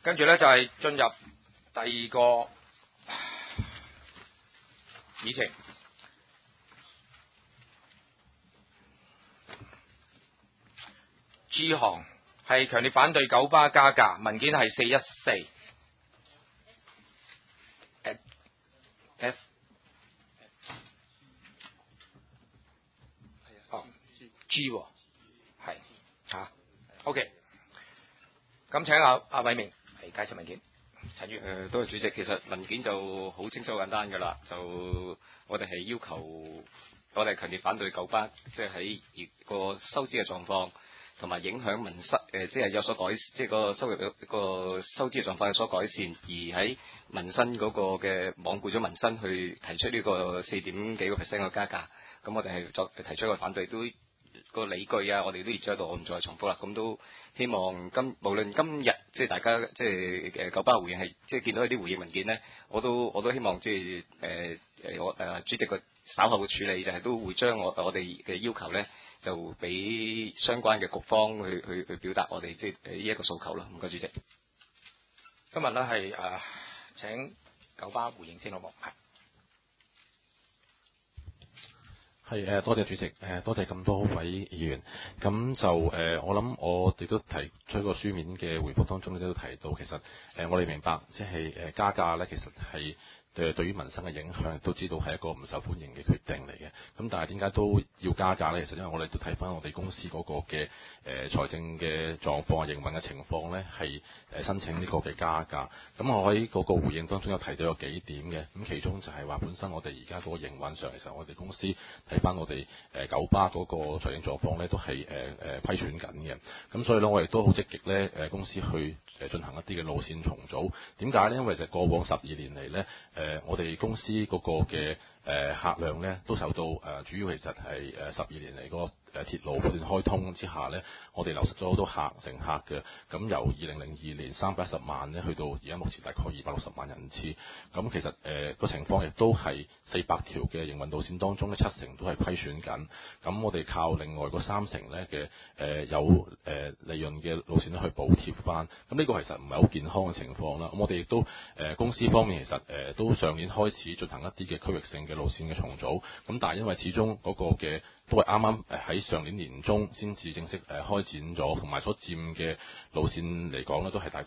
跟住咧就係進入第二個議程。G 項係強烈反對九巴加價，文件係414。F G 喎，係嚇 OK。咁請阿偉明係介紹文件。陳宇多謝主席。其實文件就好清楚簡單㗎啦，就我哋係要求，我哋強烈反對九巴，即係喺個收支嘅狀況，同埋影響民生，即係有所改，即係個收入個收支嘅狀況有所改善，而喺民生嗰個嘅罔顧咗民生去提出呢個4點幾個%嘅加價，咁我哋係提出一個反對，都個理據啊，我哋都列咗喺度，我唔再重複啦。咁都希望無論今日即係大家即係九巴回應係即係見到一啲回應文件咧，我都希望即係主席個稍後嘅處理就係都會將我哋嘅要求咧，就俾相關嘅局方去表達我哋即係呢一個訴求啦。唔該主席。 今日咧係請九巴回應先好冇？ 係多謝主席，多謝咁多位議員。咁就我諗我哋都提出個書面嘅回覆當中都提到，其實我哋明白即係加價咧，其實係對於民生嘅影響，都知道係一個唔受歡迎嘅決定嚟嘅。咁但係點解都要加價咧？其實因為我哋都睇翻我哋公司嗰個嘅財政嘅狀況、營運嘅情況咧，係申請呢個嘅加價。咁我喺嗰個回應當中有提到有幾點嘅。咁其中就係話本身我哋而家嗰個營運上，其實我哋公司睇翻我哋九巴嗰個財政狀況咧，都係虧損緊嘅。咁所以咧，我哋都好積極咧公司去進行一啲嘅路線重組。點解咧？因為就過往12年嚟咧，我哋公司嗰個嘅客量咧，都受到主要其實係12年嚟嗰個鐵路不斷開通之下咧，我哋流失咗好多乘客嘅。咁由2002年310萬咧，去到而家目前大概260萬人次。咁其實個情況亦都係400條嘅營運路線當中咧，70%都係虧損緊。咁我哋靠另外嗰30%咧嘅有利潤嘅路線咧去補貼翻。咁呢個其實唔係好健康嘅情況啦。咁我哋亦都公司方面其實都上年開始進行一啲嘅區域性嘅路線嘅重組。咁但係因為始終嗰個嘅都係啱啱喺上年年中先至正式開展咗，同埋所佔嘅路線嚟講咧，都係大概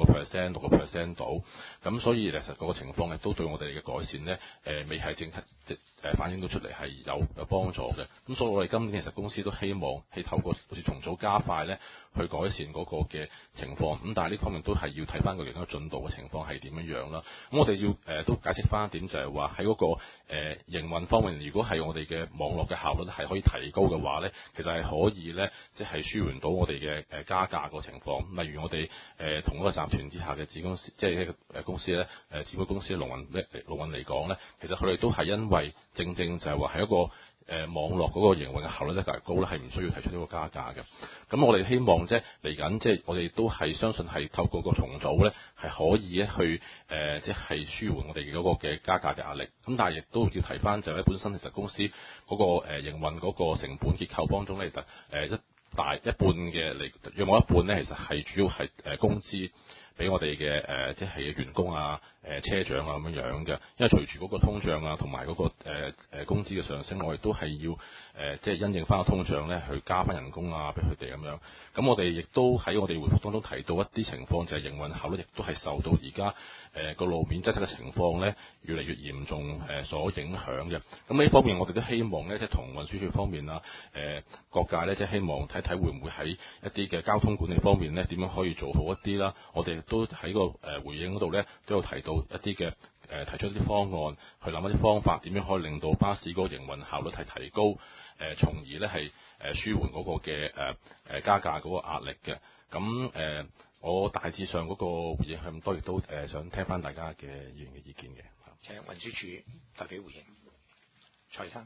5%、6% 到。咁所以其實嗰個情況咧，都對我哋嘅改善咧，未係正反映到出嚟係有幫助嘅。咁所以我哋今年其實公司都希望係透過好似重組加快咧，去改善嗰個嘅情況。咁但係呢方面都係要睇翻個營運進度嘅情況係點樣樣啦。咁我哋要都解釋翻一點，就係話喺嗰個營運方面，如果係我哋嘅網絡嘅效率係可以提高嘅話咧，其實係可以咧，即係舒緩到我哋嘅加價個情況。例如我哋同嗰個集團之下嘅子公司，即係公司咧，子妹公司龍運嚟講咧，其實佢哋都係因為正就係話係一個網絡嗰個營運嘅效率咧較高咧，係唔需要提出呢個加價嘅。咁我哋希望即係嚟緊，即係我哋都係相信係透過個重組咧，係可以咧去即係舒緩我哋嗰個嘅加價嘅壓力。咁但係亦都要提翻就係咧，本身其實公司嗰個營運嗰個成本結構當中咧，其實一半嘅約莫一半咧，其實係主要係工資俾我哋嘅即係員工啊、車長啊咁樣嘅。因為隨住嗰個通脹啊，同埋嗰個工資嘅上升，我哋都係要即係因應翻個通脹咧，去加翻人工啊，俾佢哋咁樣。咁我哋亦都喺我哋回覆當中提到一啲情況，就係營運效率亦都係受到而家個路面擠塞嘅情況咧，越嚟越嚴重所影響嘅。咁呢方面我哋都希望咧，即係同運輸署方面啊，各界咧，即係希望睇睇會唔會喺一啲嘅交通管理方面咧，點樣可以做好一啲啦。我哋都喺個回應嗰度咧，都有提到一啲嘅提出一啲方案，去諗一啲方法，點樣可以令到巴士嗰個營運效率係提高，從而咧係舒緩嗰個嘅加價嗰個壓力嘅。咁我大致上嗰個回應係咁多，亦都想聽翻大家嘅議員嘅意見嘅。 請運輸署代表回應。蔡生。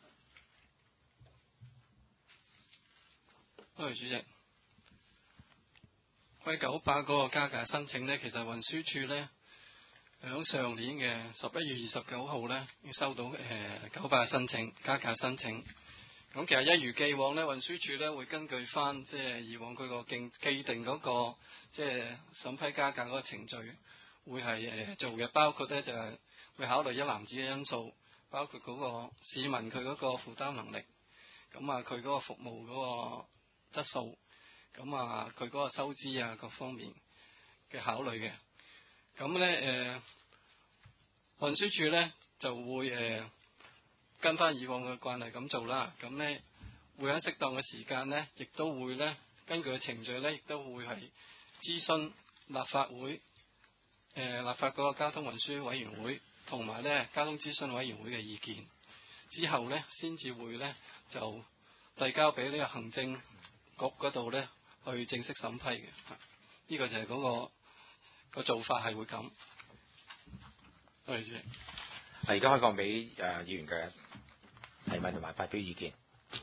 多謝主席。關於九巴嗰個加價申請呢，其實運輸署呢，喺上年嘅11月29號呢，已經收到九巴嘅申請加價申請。 咁其實一如既往咧，運輸署咧會根據翻即係以往佢個既定嗰個即係審批加價嗰個程序，會係做嘅，包括咧就係會考慮一籃子嘅因素，包括嗰個市民佢嗰個負擔能力，咁啊佢嗰個服務嗰個質素，咁啊佢嗰個收支啊各方面嘅考慮嘅。咁咧運輸署咧就會跟翻以往嘅慣例咁做啦。咁咧會喺適當嘅時間咧，亦都會咧根據程序咧，亦都會係諮詢立法會立法嗰個交通運輸委員會同埋咧交通諮詢委員會嘅意見，之後咧先至會咧就遞交俾呢個行政局嗰度咧去正式審批嘅。呢個就係嗰個做法係會咁。多謝主席。 而家開放俾議員嘅提問同埋發表意見。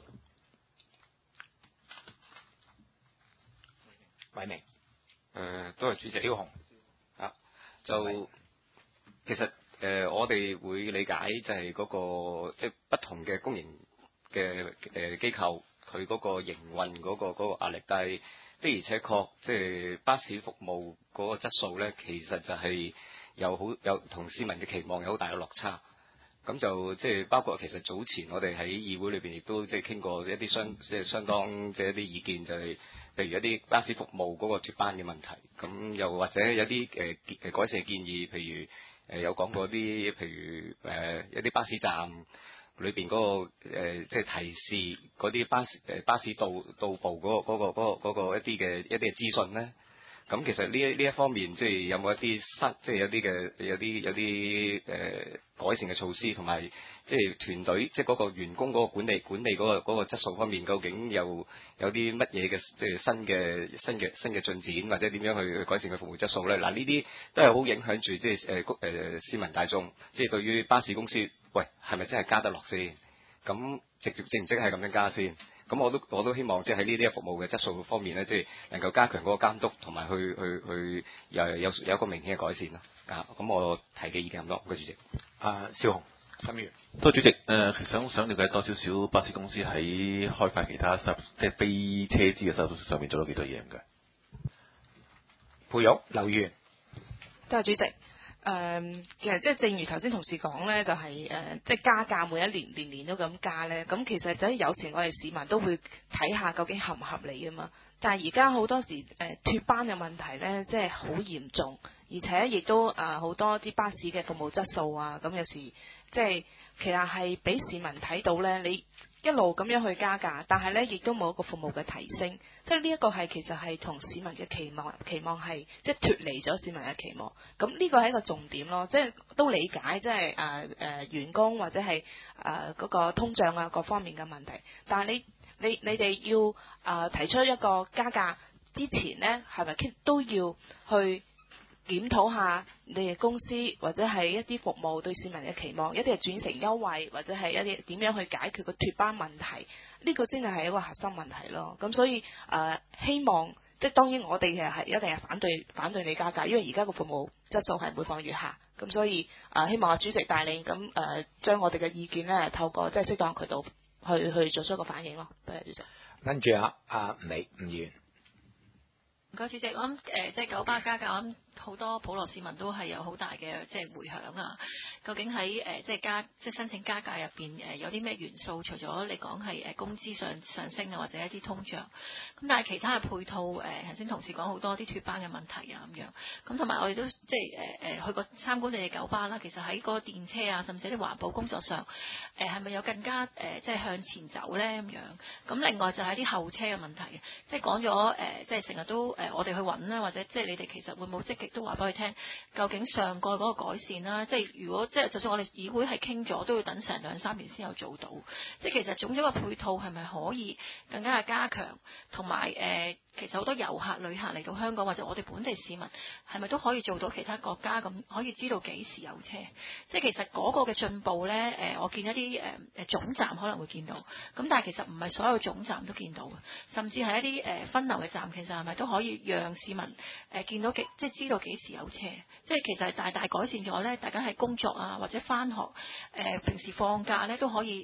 偉明， 多謝主席。 小紅啊，就其實我哋會理解就係嗰個即係不同嘅公營嘅機構，佢嗰個營運嗰個壓力，但係的而且確即係巴士服務嗰個質素咧，其實就係有同市民嘅期望有好大嘅落差。咁就即係包括其實早前我哋喺議會裏邊亦都即係傾過一啲相當即係一啲意見，就係譬如一啲巴士服務嗰個脫班嘅問題。咁又或者有啲改善嘅建議，譬如有講過啲譬如一啲巴士站裏邊嗰個即係提示嗰啲巴士到步嗰個一啲嘅資訊咧。咁其實呢一方面即係有冇一啲即係有啲改善嘅措施，同埋即係團隊即係嗰個員工嗰個管理嗰個質素方面，究竟有啲乜嘢嘅即係新嘅進展，或者點樣去改善佢服務質素咧？嗱，呢啲都係好影響住即係市民大眾，即係對於巴士公司，喂係咪真係加得落先？咁值唔值係咁樣加先？咁我都希望即係喺呢啲服務嘅質素方面咧，即係能夠加強嗰個監督，同埋去有一個明顯嘅改善咯。咁我提嘅意見咁多，唔該主席。 小紅，心月。 多謝主席。其實想了解多少少巴士公司喺開發其他即係非車資嘅收入上面做到幾多嘢唔該？ 培育劉議員。 多謝主席。其實即係正如頭先同事講咧，就係即係加價每一年年都咁加咧，咁其實就係有時我哋市民都會睇下究竟合唔合理啊嘛。但係而家好多時脫班嘅問題咧，即係好嚴重，而且亦都好多啲巴士嘅服務質素啊，咁有時即係其實係俾市民睇到咧，你一路咁樣去加價，但係咧亦都冇一個服務嘅提升，即係呢一個係其實係同市民嘅期望係即係脫離咗市民嘅期望。咁呢個係一個重點咯，即係都理解即係員工或者係嗰個通脹啊各方面嘅問題，但係你哋要提出一個加價之前呢，係咪都要去檢討下你哋公司或者係一啲服務對市民嘅期望，一啲係轉成優惠，或者係一啲點樣去解決個脫班問題？呢個先係一個核心問題咯。咁所以希望即係當然我哋其實係一定係反對你加價，因為而家個服務質素係每況愈下。咁所以希望主席帶領咁將我哋嘅意見咧透過即係適當渠道去做出一個反應咯。多謝主席。 跟住吳議員。 唔該主席，我諗即係九巴加價，我諗好多普羅市民都係有好大嘅即係迴響啊！究竟喺即係申請加價入邊有啲咩元素？除咗你講係工資上升啊，或者一啲通脹，咁但係其他嘅配套頭先同事講好多啲脫班嘅問題啊咁樣，咁同埋我哋都即係去過參觀你哋九巴啦。其實喺嗰個電車啊，甚至啲環保工作上，係咪有更加即係向前走咧咁樣？咁另外就係啲後車嘅問題，即係講咗即係成日都我哋去揾啦，或者即係你哋其實會冇積極都話俾佢聽，究竟上蓋嗰個改善啦，即係如果即係就算我哋議會係傾咗，都要等成2-3年先有做到。即係其實總之個配套係咪可以更加嘅加強，同埋其實好多遊客旅客嚟到香港，或者我哋本地市民係咪都可以做到其他國家咁，可以知道幾時有車？即係其實嗰個嘅進步咧，我見一啲總站可能會見到，咁但係其實唔係所有總站都見到嘅，甚至係一啲分流嘅站，其實係咪都可以讓市民見到即係知道幾時有車？即係其實係大大改善咗咧，大家係工作啊或者返學平時放假咧都可以即係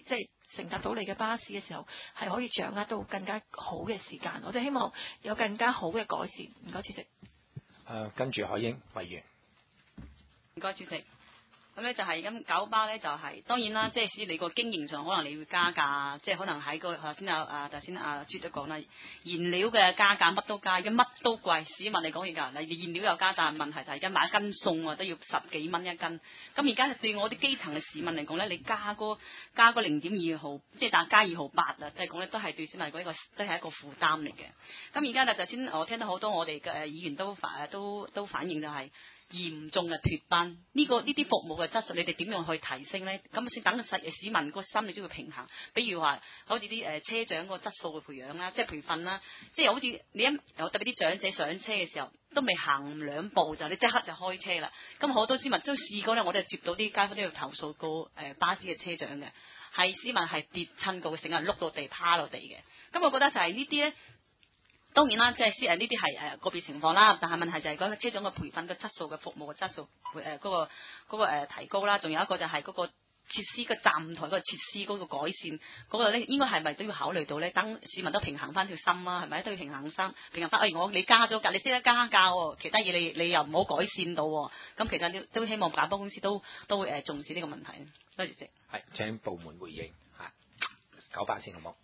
乘搭到你嘅巴士嘅時候，係可以掌握到更加好嘅時間。我哋希望有更加好嘅改善。唔該，主席。 跟住海英委員。 唔該，主席。咁咧就係咁九巴咧就係、當然啦，即係你個經營上可能你要加價，即係可能喺個頭先頭先朱都講啦，燃料嘅加價乜都加，而家乜都貴，市民嚟講而家，你燃料又加，但係問題就係而家買一斤餸都要10幾蚊一斤，咁而家對我啲基層嘅市民嚟講咧，你加個0.2毫，即係加2毫8啊，即係講咧都係對市民嚟講都係一個負擔嚟嘅。咁而家咧頭先我聽到好多我哋嘅議員都反映就係、嚴重嘅脫班，呢啲服務嘅質素，你哋點樣去提升呢？咁先等市民個心理都要平衡。比如話，好似啲車長個質素嘅培養啦，即係培訓啦，即係好似你特別啲長者上車嘅時候，都未行2步就你即刻就開車啦。咁好多市民都試過咧，我哋接到啲街坊都要投訴過巴士嘅車長嘅，係市民係跌親過，成日碌到地趴落地嘅。咁我覺得就係呢啲咧。當然啦，即係呢啲係個別情況啦，但係問題就係嗰個車長嘅培訓嘅質素嘅服務嘅質素嗰個提高啦，仲有一個就係嗰個設施嘅站台嗰個設施嗰個改善嗰個咧，應該係咪都要考慮到咧？等市民都平衡翻條心啊，係咪都要平衡翻？你加咗價，你識得加價喎，其他嘢你又唔好改善到喎，咁其實都希望辦公公司都會重視呢個問題。多謝主席。 係請部門回應嚇，九巴先好冇？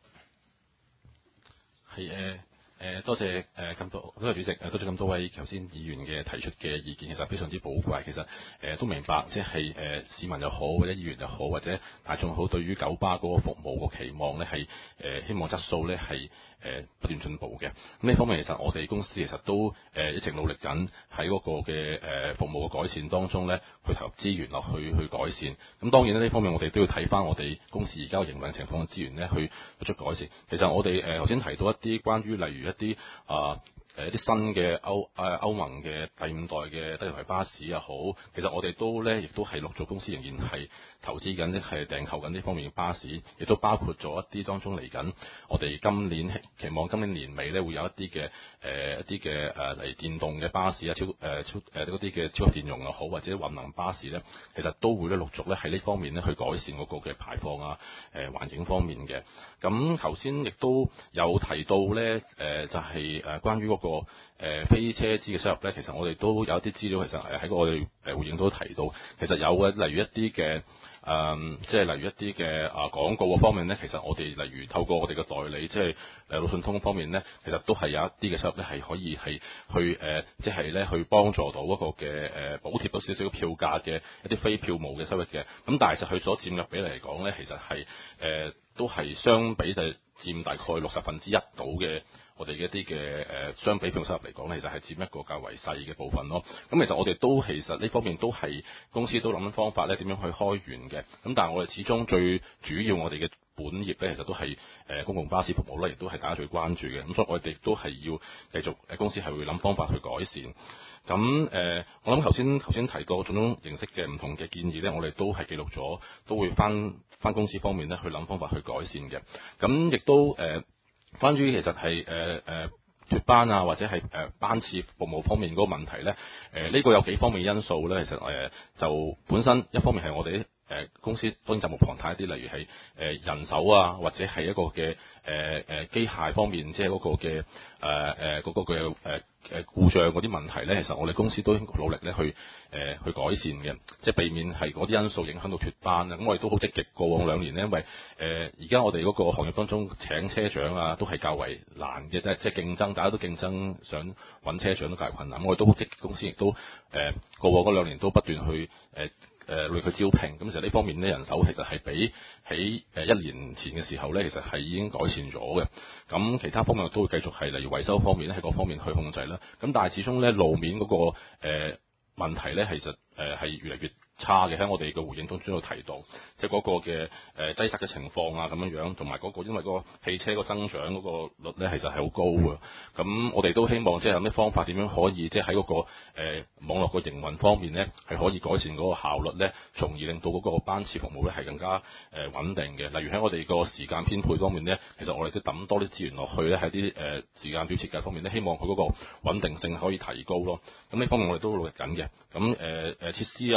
係多謝多謝主席，多謝咁多位頭先議員嘅提出嘅意見，其實非常之寶貴。其實都明白，即係市民又好，或者議員又好，或者大眾好，對於九巴嗰個服務個期望咧，係希望質素咧係不斷進步嘅。咁呢方面其實我哋公司其實都一直努力緊喺嗰個嘅服務嘅改善當中咧，去投入資源落去改善。咁當然呢方面我哋都要睇翻我哋公司而家嘅營運情況嘅資源咧，去作出改善。其實我哋頭先提到一啲關於例如一啲一啲新嘅歐盟嘅第5代嘅低油巴士又好，其實我哋都咧亦都係陸續公司仍然係投資緊，係訂購緊呢方面嘅巴士，亦都包括咗一啲當中嚟緊，我哋期望今年年尾咧會有一啲嘅嚟電動嘅巴士啊，嗰啲嘅超級電容又好，或者混能巴士咧，其實都會咧陸續咧喺呢方面咧去改善嗰個嘅排放啊環境方面嘅。咁頭先亦都有提到咧就係關於嗰個非車資嘅收入咧，其實我哋都有一啲資料，其實喺我哋回應都提到，其實有嘅，例如一啲嘅即係例如一啲嘅廣告嘅方面咧，其實我哋例如透過我哋嘅代理，即係路訊通方面咧，其實都係有一啲嘅收入咧，係可以係去即係咧去幫助到嗰個嘅補貼到少少票價嘅一啲非票務嘅收入嘅。咁但係其實佢所佔嘅比例嚟講咧，其實係都係相比就佔大概1/60到嘅。我哋嘅一啲嘅相比票收入嚟講，其實係佔一個較為細嘅部分咯。咁其實我哋都其實呢方面都係公司都諗緊方法咧，點樣去開源嘅。咁但係我哋始終最主要我哋嘅本業咧，其實都係公共巴士服務咧，亦都係大家最關注嘅。咁所以我哋都係要繼續公司係會諗方法去改善。咁我諗頭先提到種種形式嘅唔同嘅建議咧，我哋都係記錄咗，都會翻公司方面咧去諗方法去改善嘅。咁亦都關於其實係脫班啊，或者係班次服務方面嗰個問題咧，呢個有幾方面因素咧。其實就本身一方面係我哋公司當然責無旁貸一啲，例如係人手啊，或者係一個嘅機械方面，即係嗰個嘅嗰個嘅故障嗰啲問題咧，其實我哋公司都努力咧去改善嘅，即係避免係嗰啲因素影響到脫班啊。咁我哋都好積極過往2年咧，因為而家我哋嗰個行業當中請車長啊，都係較為難嘅，即係競爭，大家都競爭想揾車長都較為困難。我哋都好積極，公司亦都過往嗰2年都不斷去嚟去招聘。咁其實呢方面咧，人手其實係比喺1年前嘅時候咧，其實係已經改善咗嘅。咁其他方面都會繼續係，例如維修方面咧，喺各方面去控制啦。咁但係始終咧路面嗰個問題咧，其實係越嚟越差嘅。喺我哋嘅回應當中有提到，即係嗰個嘅擠塞嘅情況啊，咁樣，同埋嗰個因為嗰個汽車個增長嗰個率咧，其實係好高嘅。咁我哋都希望即係有咩方法，點樣可以即係喺嗰個網絡個營運方面咧，係可以改善嗰個效率咧，從而令到嗰個班次服務咧係更加穩定嘅。例如喺我哋個時間編配方面咧，其實我哋都抌多啲資源落去咧，喺啲時間表設計方面咧，希望佢嗰個穩定性可以提高咯。咁呢方面我哋都努力緊嘅。咁設施啊，站嘅設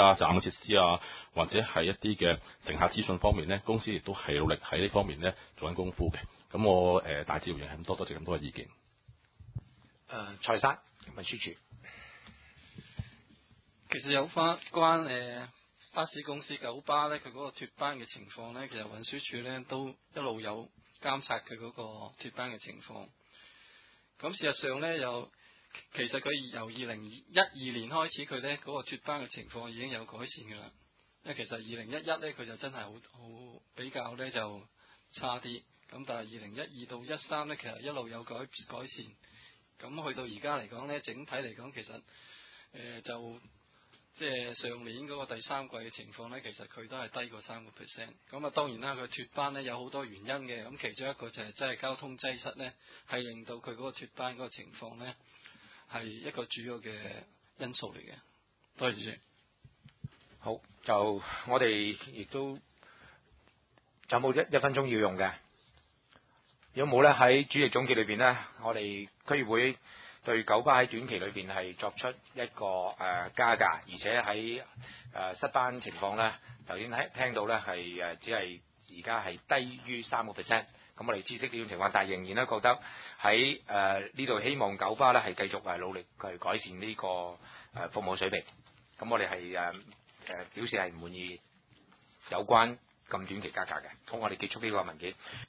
設施啊，或者係一啲嘅乘客資訊方面呢，公司亦都係努力喺呢方面呢做緊功夫嘅。咁我大致回應係咁多，多謝咁多嘅意見。 蔡生運輸署。 其實有關巴士公司九巴咧，佢嗰個脫班嘅情況咧，其實運輸署咧都一路有監察佢嗰個脫班嘅情況。咁事實上咧，其實佢由2012年開始，佢咧嗰個脫班嘅情況已經有改善㗎啦。因為其實2011咧，佢就真係好比較咧就差啲。咁但係2012到13咧，其實一路有改善。咁去到而家嚟講咧，整體嚟講其實就即係上年嗰個第三季嘅情況咧，其實佢都係低過3%。咁啊當然啦，佢脫班咧有好多原因嘅。咁其中一個就係真係交通擠塞咧，係令到佢嗰個脫班嗰個情況咧係一個主要嘅因素嚟嘅。多謝主席。 好，就我哋亦都就冇一分鐘要用嘅。如果冇咧，喺主席總結裏邊咧，我哋區議會對九巴喺短期裏邊係作出一個加價，而且喺失班情況咧，頭先聽到咧係只係而家係低於3%。咁我哋知悉呢種情況，但係仍然咧覺得喺呢度希望九巴咧係繼續努力去改善呢個服務水平。咁我哋係表示係唔滿意有關咁短期加價嘅。好，我哋結束呢個文件。